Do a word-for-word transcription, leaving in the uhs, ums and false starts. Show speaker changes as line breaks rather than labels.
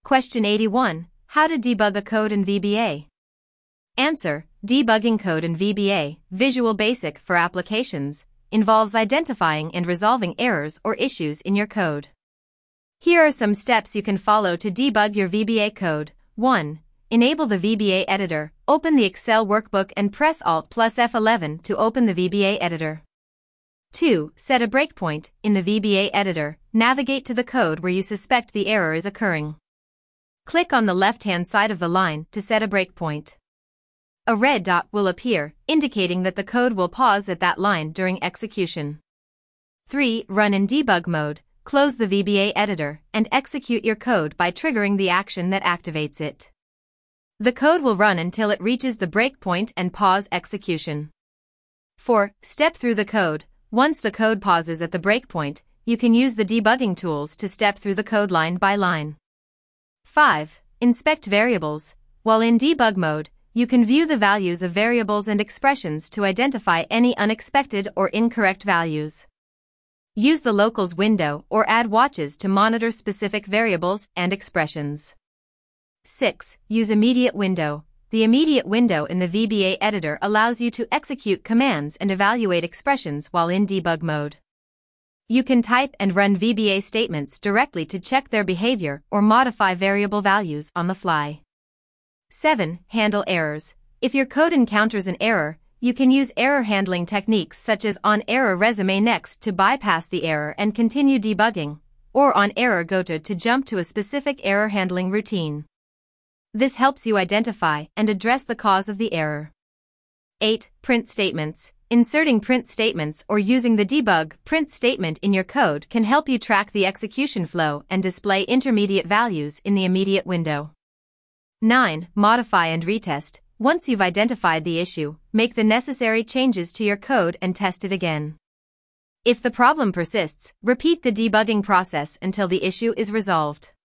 Question eighty-one. How to debug a code in V B A? Answer. Debugging code in V B A, Visual Basic for applications, involves identifying and resolving errors or issues in your code. Here are some steps you can follow to debug your V B A code. one. Enable the V B A editor. Open the Excel workbook and press Alt plus F eleven to open the V B A editor. two. Set a breakpoint. In the V B A editor, navigate to the code where you suspect the error is occurring. Click on the left-hand side of the line to set a breakpoint. A red dot will appear, indicating that the code will pause at that line during execution. three. Run in debug mode. Close the V B A editor and execute your code by triggering the action that activates it. The code will run until it reaches the breakpoint and pause execution. four. Step through the code. Once the code pauses at the breakpoint, you can use the debugging tools to step through the code line by line. five. Inspect variables. While in debug mode, you can view the values of variables and expressions to identify any unexpected or incorrect values. Use the locals window or add watches to monitor specific variables and expressions. six. Use immediate window. The immediate window in the V B A editor allows you to execute commands and evaluate expressions while in debug mode. You can type and run V B A statements directly to check their behavior or modify variable values on the fly. seven. Handle errors. If your code encounters an error, you can use error handling techniques such as on error resume next to bypass the error and continue debugging, or on error go to to jump to a specific error handling routine. This helps you identify and address the cause of the error. eight. Print statements. Inserting print statements or using the debug print statement in your code can help you track the execution flow and display intermediate values in the immediate window. nine. Modify and retest. Once you've identified the issue, make the necessary changes to your code and test it again. If the problem persists, repeat the debugging process until the issue is resolved.